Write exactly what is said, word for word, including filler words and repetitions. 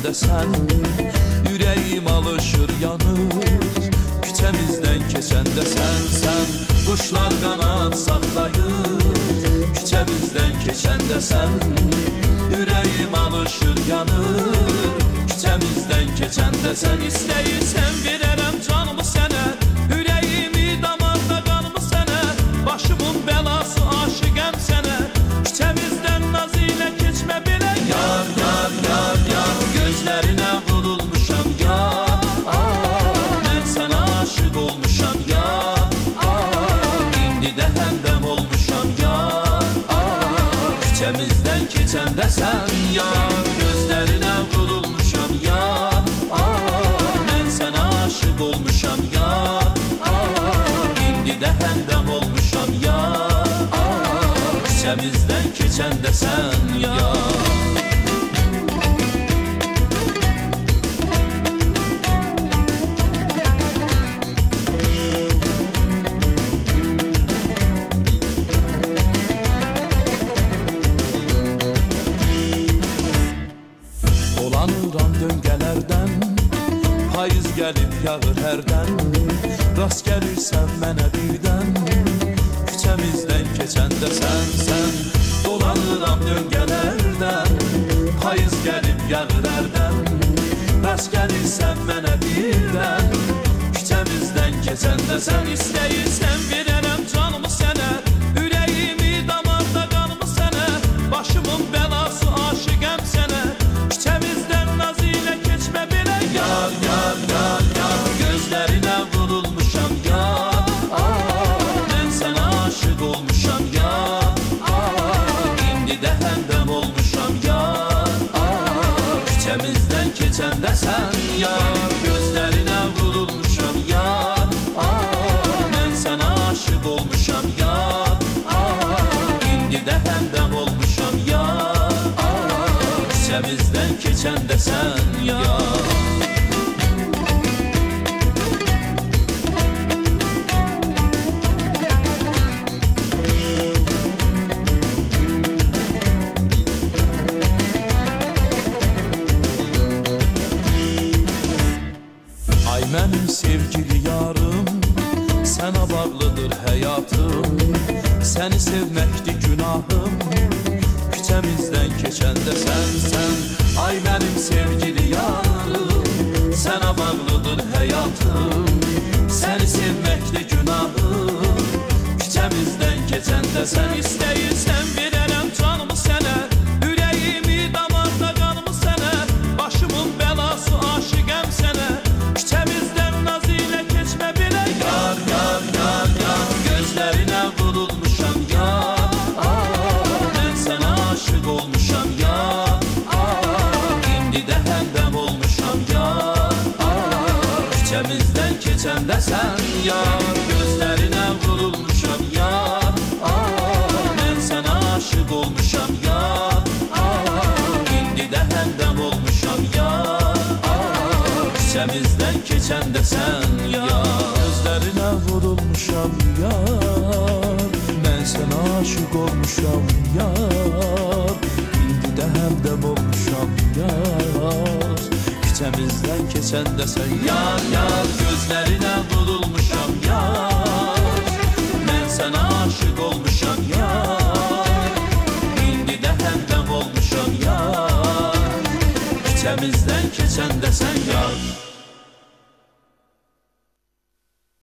keçəndə sən, ürəyim alışır yanır. Küçəmizdən keçəndə sən, sən, quşlar qanad saxlayır. Küçəmizdən keçəndə sən, ürəyim alışır yanır. Küçəmizdən keçəndə sən, istəyirsən verərəm canımı sənə, ürəyimi damarda qanımı sənə, başımın bəlası aşiqəm sənə. Küçəmizdən naz ilə keçmə belə, yar, yar, yar, yar, gözlərinə vurulmuşam yar. Mən sənə aşıq olmuşam yar, indi də həmdəm olmuşam yar. Küçəmizdən keçəndə sən yar, gözlərinə vurulmuşam yar. Mən sənə aşıq olmuşam yar, indi də həmdəm olmuşam yar. Küçəmizdən keçəndə sən yar. Dolanıram döngələrdən, payız gəlib yağır hərdən. Rast gəlirsən mənə birdən, küçəmizdən keçəndə sən, sən. Dolanıram döngələrdən, payız gəlib yağır hərdən. Rast gəlirsən mənə birdən, küçəmizdən keçəndə sən. İstəyirsən verərəm canımı sənə, ürəyimi damarda qanımı sənə, başımın bəlası aşiqəm sənə. Küçəmizdən naz ilə keçmə belə, yar, yar, yar, yar, gözlərinə vurulmuşam yar. Mən sənə aşıq olmuşam yar, indi də həmdəm olmuşam yar. Küçəmizdən keçəndə sən yar, gözlərinə vurulmuşam yar. Mən sənə aşıq olmuşam yar, indi də həmdəm olmuşam yar. Küçəmizdən keçəndə sən yar. Ay mənim sevgili yarım, sənə bağlıdır həyatım. Səni sevməkdir günahım, küçəmizdən keçəndə sən, sən. Ay mənim sevgili yarım, sənə bağlıdır həyatım. Səni sevməkdir günahım, küçəmizdən keçəndə sən. İstəyirsən verərəm canımı sənə, ürəyimi damarda qanımı sənə, başımın bəlası aşiqəm sənə. Küçəmizdən naz ilə keçmə belə, yar, yar, yar, yar, gözlərinə vurulmuşam yar. Mən sənə aşıq olmuşam yar, indi də həmdəm olmuşam yar. Küçəmizdən keçəndə sən yar, gözlərinə vurulmuşam yar. Mən sənə aşıq olmuşam yar, indi də həmdəm olmuşam yar. Küçəmizdən keçəndə sən yar, gözlərinə vurulmuşam yar. Mən sənə aşıq olmuşam yar, indi də həmdəm olmuşam yar. Küçəmizdən keçəndə sən yar, yar, gözlərinə vurulmuşam